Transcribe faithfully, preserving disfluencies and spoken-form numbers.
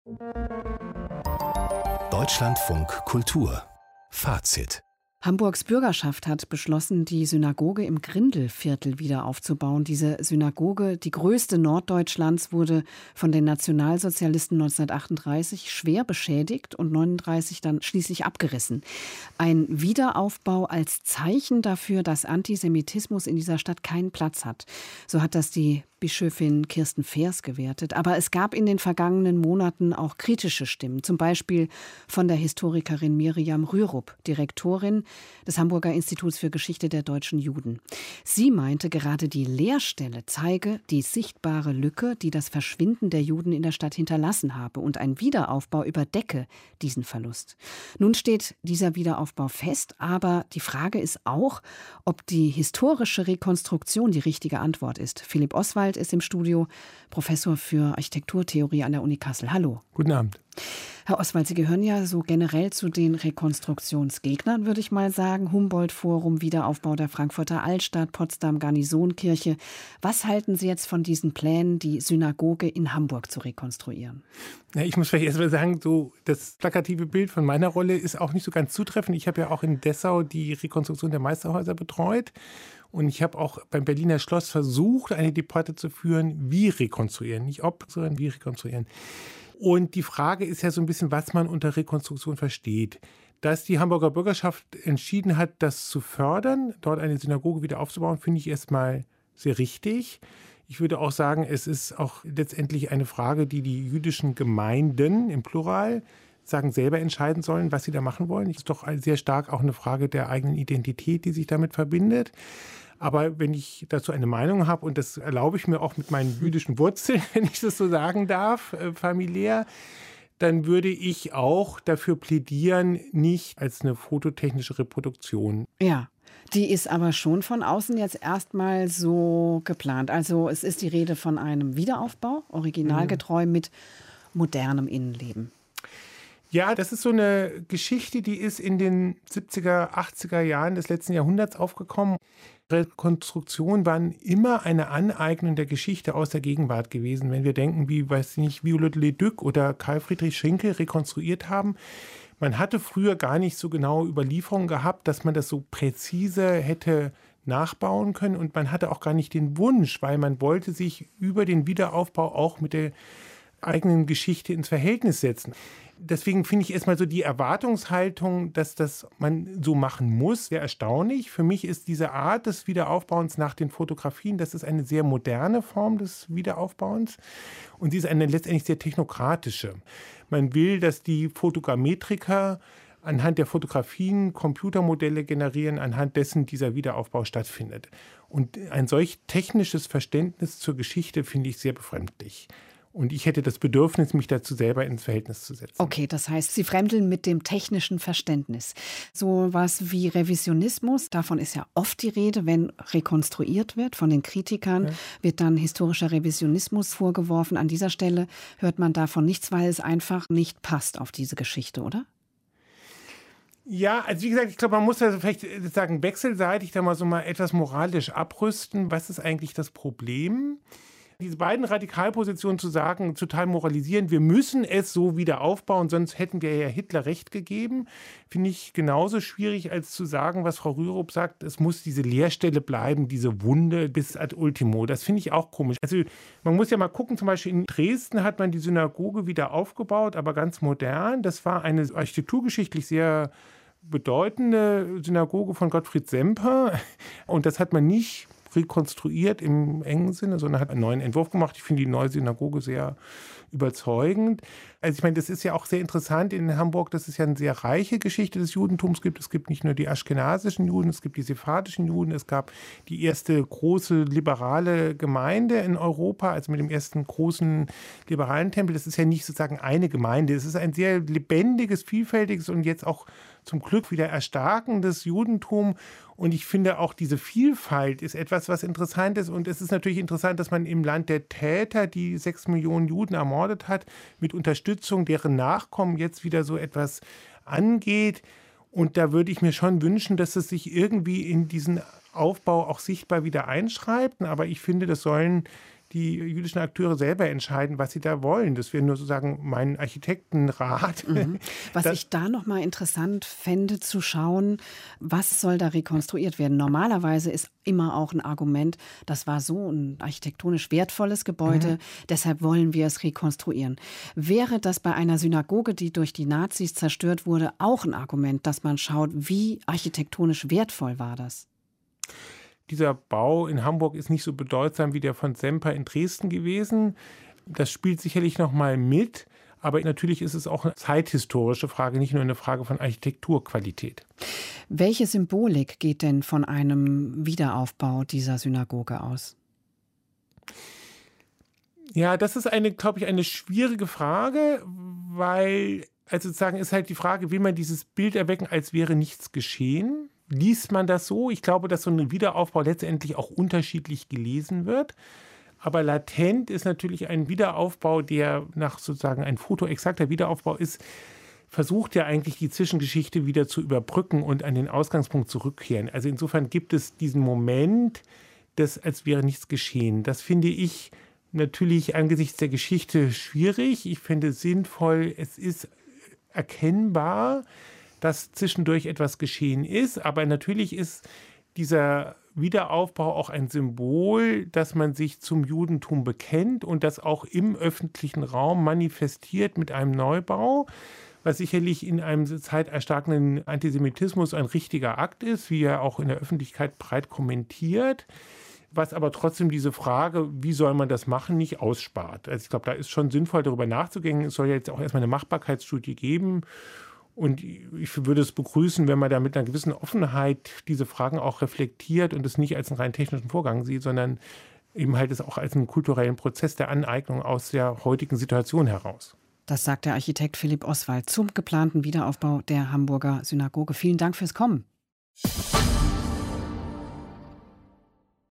Deutschlandfunk Kultur Fazit. Hamburgs Bürgerschaft hat beschlossen, die Synagoge im Grindelviertel wieder aufzubauen. Diese Synagoge, die größte Norddeutschlands, wurde von den Nationalsozialisten neunzehnhundertachtunddreißig schwer beschädigt und neununddreißig dann schließlich abgerissen. Ein Wiederaufbau als Zeichen dafür, dass Antisemitismus in dieser Stadt keinen Platz hat. So hat das die Bischöfin Kirsten Feers gewertet. Aber es gab in den vergangenen Monaten auch kritische Stimmen. Zum Beispiel von der Historikerin Miriam Rürup, Direktorin des Hamburger Instituts für Geschichte der deutschen Juden. Sie meinte, gerade die Leerstelle zeige die sichtbare Lücke, die das Verschwinden der Juden in der Stadt hinterlassen habe. Und ein Wiederaufbau überdecke diesen Verlust. Nun steht dieser Wiederaufbau fest, aber die Frage ist auch, ob die historische Rekonstruktion die richtige Antwort ist. Philipp Oswald ist im Studio, Professor für Architekturtheorie an der Uni Kassel. Hallo. Guten Abend. Herr Oswald, Sie gehören ja so generell zu den Rekonstruktionsgegnern, würde ich mal sagen. Humboldt-Forum, Wiederaufbau der Frankfurter Altstadt, Potsdam Garnisonkirche. Was halten Sie jetzt von diesen Plänen, die Synagoge in Hamburg zu rekonstruieren? Ja, ich muss vielleicht erst mal sagen, so das plakative Bild von meiner Rolle ist auch nicht so ganz zutreffend. Ich habe ja auch in Dessau die Rekonstruktion der Meisterhäuser betreut. Und ich habe auch beim Berliner Schloss versucht, eine Debatte zu führen, wie rekonstruieren. Nicht ob, sondern wie rekonstruieren. Und die Frage ist ja so ein bisschen, was man unter Rekonstruktion versteht. Dass die Hamburger Bürgerschaft entschieden hat, das zu fördern, dort eine Synagoge wieder aufzubauen, finde ich erstmal sehr richtig. Ich würde auch sagen, es ist auch letztendlich eine Frage, die die jüdischen Gemeinden im Plural sagen, selber entscheiden sollen, was sie da machen wollen. Es ist doch sehr stark auch eine Frage der eigenen Identität, die sich damit verbindet. Aber wenn ich dazu eine Meinung habe, und das erlaube ich mir auch mit meinen jüdischen Wurzeln, wenn ich das so sagen darf, äh, familiär, dann würde ich auch dafür plädieren, nicht als eine fototechnische Reproduktion. Ja, die ist aber schon von außen jetzt erstmal so geplant. Also es ist die Rede von einem Wiederaufbau, originalgetreu mit modernem Innenleben. Ja, das ist so eine Geschichte, die ist in den siebziger, achtziger Jahren des letzten Jahrhunderts aufgekommen. Rekonstruktionen waren immer eine Aneignung der Geschichte aus der Gegenwart gewesen. Wenn wir denken, wie, weiß ich nicht, Viollet Leduc oder Karl Friedrich Schinkel rekonstruiert haben. Man hatte früher gar nicht so genaue Überlieferungen gehabt, dass man das so präzise hätte nachbauen können. Und man hatte auch gar nicht den Wunsch, weil man wollte sich über den Wiederaufbau auch mit der eigenen Geschichte ins Verhältnis setzen. Deswegen finde ich erstmal so die Erwartungshaltung, dass das man so machen muss, sehr erstaunlich. Für mich ist diese Art des Wiederaufbauens nach den Fotografien, das ist eine sehr moderne Form des Wiederaufbauens und sie ist eine letztendlich sehr technokratische. Man will, dass die Fotogrammetriker anhand der Fotografien Computermodelle generieren, anhand dessen dieser Wiederaufbau stattfindet. Und ein solch technisches Verständnis zur Geschichte finde ich sehr befremdlich. Und ich hätte das Bedürfnis, mich dazu selber ins Verhältnis zu setzen. Okay, das heißt, Sie fremdeln mit dem technischen Verständnis. So was wie Revisionismus, davon ist ja oft die Rede, wenn rekonstruiert wird. Von den Kritikern ja. wird dann historischer Revisionismus vorgeworfen. An dieser Stelle hört man davon nichts, weil es einfach nicht passt auf diese Geschichte, oder? Ja, also wie gesagt, ich glaube, man muss also vielleicht sagen, wechselseitig da mal so mal etwas moralisch abrüsten. Was ist eigentlich das Problem? Diese beiden Radikalpositionen zu sagen, total moralisieren, wir müssen es so wieder aufbauen, sonst hätten wir ja Hitler recht gegeben, finde ich genauso schwierig, als zu sagen, was Frau Rürup sagt, es muss diese Leerstelle bleiben, diese Wunde bis ad ultimo. Das finde ich auch komisch. Also man muss ja mal gucken, zum Beispiel in Dresden hat man die Synagoge wieder aufgebaut, aber ganz modern. Das war eine architekturgeschichtlich sehr bedeutende Synagoge von Gottfried Semper und das hat man nicht rekonstruiert im engen Sinne, sondern hat einen neuen Entwurf gemacht. Ich finde die neue Synagoge sehr überzeugend. Also ich meine, das ist ja auch sehr interessant in Hamburg, dass es ja eine sehr reiche Geschichte des Judentums gibt. Es gibt nicht nur die aschkenasischen Juden, es gibt die sephardischen Juden, es gab die erste große liberale Gemeinde in Europa, also mit dem ersten großen liberalen Tempel. Das ist ja nicht sozusagen eine Gemeinde, es ist ein sehr lebendiges, vielfältiges und jetzt auch zum Glück wieder erstarkendes Judentum. Und ich finde auch diese Vielfalt ist etwas, was interessant ist. Und es ist natürlich interessant, dass man im Land der Täter, die sechs Millionen Juden ermordet hat, mit Unterstützung deren Nachkommen jetzt wieder so etwas angeht. Und da würde ich mir schon wünschen, dass es sich irgendwie in diesen Aufbau auch sichtbar wieder einschreibt. Aber ich finde, das sollen die jüdischen Akteure selber entscheiden, was sie da wollen. Das wäre nur sozusagen mein Architektenrat. Mhm. Was das, ich da nochmal interessant fände zu schauen, was soll da rekonstruiert werden? Normalerweise ist immer auch ein Argument, das war so ein architektonisch wertvolles Gebäude, mhm. deshalb wollen wir es rekonstruieren. Wäre das bei einer Synagoge, die durch die Nazis zerstört wurde, auch ein Argument, dass man schaut, wie architektonisch wertvoll war das? Dieser Bau in Hamburg ist nicht so bedeutsam wie der von Semper in Dresden gewesen. Das spielt sicherlich noch mal mit. Aber natürlich ist es auch eine zeithistorische Frage, nicht nur eine Frage von Architekturqualität. Welche Symbolik geht denn von einem Wiederaufbau dieser Synagoge aus? Ja, das ist eine, glaube ich, eine schwierige Frage, weil, also sozusagen ist halt die Frage, will man dieses Bild erwecken, als wäre nichts geschehen? Liest man das so? Ich glaube, dass so ein Wiederaufbau letztendlich auch unterschiedlich gelesen wird. Aber latent ist natürlich ein Wiederaufbau, der nach sozusagen ein fotoexakter Wiederaufbau ist, versucht ja eigentlich die Zwischengeschichte wieder zu überbrücken und an den Ausgangspunkt zurückkehren. Also insofern gibt es diesen Moment, des, als wäre nichts geschehen. Das finde ich natürlich angesichts der Geschichte schwierig. Ich finde es sinnvoll, es ist erkennbar, dass zwischendurch etwas geschehen ist. Aber natürlich ist dieser Wiederaufbau auch ein Symbol, dass man sich zum Judentum bekennt und das auch im öffentlichen Raum manifestiert mit einem Neubau, was sicherlich in einem zeiterstarkenden Antisemitismus ein richtiger Akt ist, wie er auch in der Öffentlichkeit breit kommentiert, was aber trotzdem diese Frage, wie soll man das machen, nicht ausspart. Also ich glaube, da ist schon sinnvoll, darüber nachzudenken. Es soll ja jetzt auch erstmal eine Machbarkeitsstudie geben. Und ich würde es begrüßen, wenn man da mit einer gewissen Offenheit diese Fragen auch reflektiert und es nicht als einen rein technischen Vorgang sieht, sondern eben halt es auch als einen kulturellen Prozess der Aneignung aus der heutigen Situation heraus. Das sagt der Architekt Philipp Oswald zum geplanten Wiederaufbau der Hamburger Synagoge. Vielen Dank fürs Kommen.